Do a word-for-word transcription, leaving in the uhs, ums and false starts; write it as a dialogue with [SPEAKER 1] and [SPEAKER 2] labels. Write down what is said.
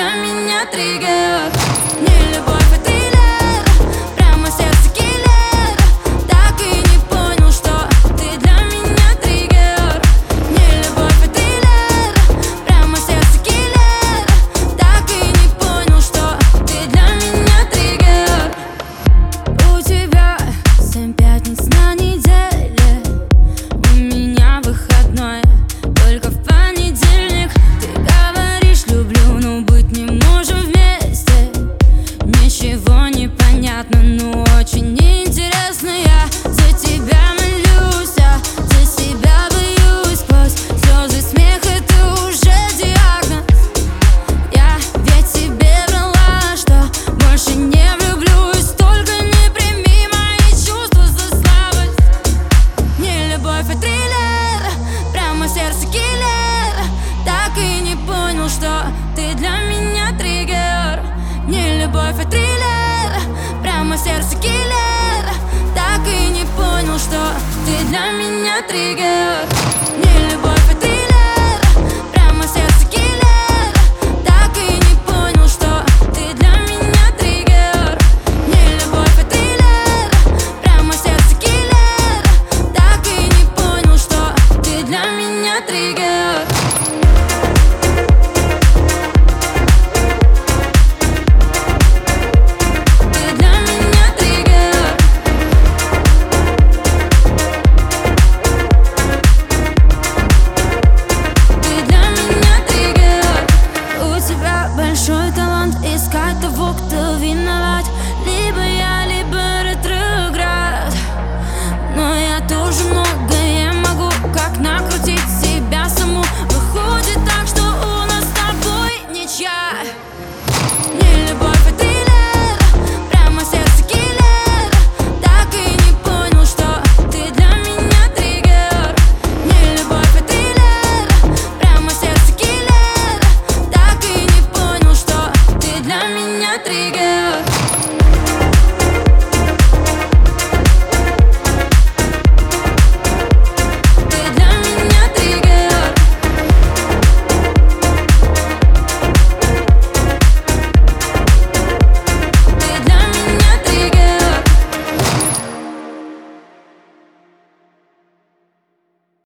[SPEAKER 1] для меня триггер. Не любовь, а триллер, прямо сердце киллер. Так и не понял, что ты для меня триггер. Не любовь, а триллер, прямо сердце киллер. Так и не понял, что ты для меня триггер. У тебя семь пятниц на неделе, у меня выходной только в понедельник. Ты говоришь люблю, но быть не можем вместе. Ничего не понятно, но очень интересно. Я за тебя молюсь, а за себя боюсь. Сквозь слезы, смех, это уже диагноз. Я ведь тебе врала, что больше не влюблюсь. Только не прими мои чувства за слабость. Не любовь, а триллер, прямо сердце киллер. Так и не понял, что ты для меня триггер. Не любовь, а триллер, прямо сердце киллер. Так и не понял, что ты для меня триггер.